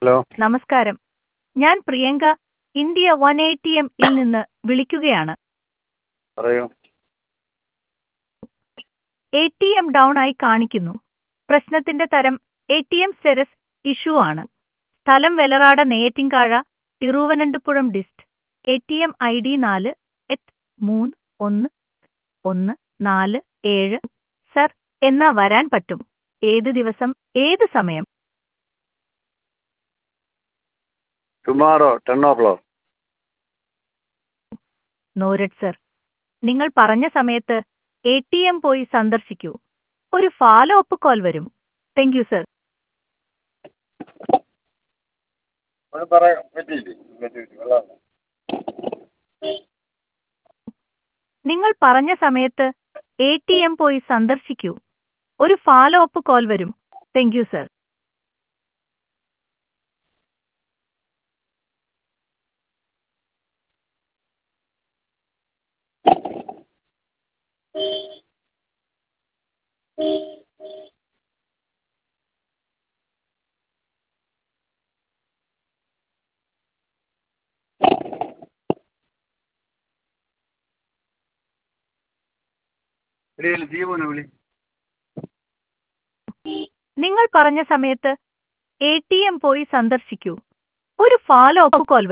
Hello. നമസ്കാരം. ഞാൻ Priyanka, India 180M ൽ നിന്ന് വിളിക്കുകയാണ്. പറയൂ. ATM ഡൗൺ ആയി കാണിക്കുന്നു. പ്രശ്നത്തിന്റെ തരം ATM സ്റ്റെറസ് ഇഷ്യൂ ആണ്. സ്ഥലം വെലറാട Neyyattinkara, Thiruvananthapuram district. ATM ID 4-31-147. Sir, എന്നാ വരാൻ പറ്റും? ഏത് ദിവസം, ഏത് സമയം? Tomorrow 10 o'clock. Noted sir. നിങ്ങൾ പറഞ്ഞ സമയത്ത് ATM പോയി സന്ദർശിക്കൂ. ഒരു ഫോളോ അപ്പ് കോൾ വരും. Thank you sir. പറയാൻ പറ്റിയില്ലേ? നിങ്ങൾ പറഞ്ഞ സമയത്ത് ATM പോയി സന്ദർശിക്കൂ. ഒരു ഫോളോ അപ്പ് കോൾ വരും. Thank you sir. ജീവനെ വിളി. നിങ്ങൾ പറഞ്ഞ സമയത്ത് ATM പോയി സന്ദർശിക്കൂ. ഒരു ഫോളോ അപ്പ് കോൾ വരും.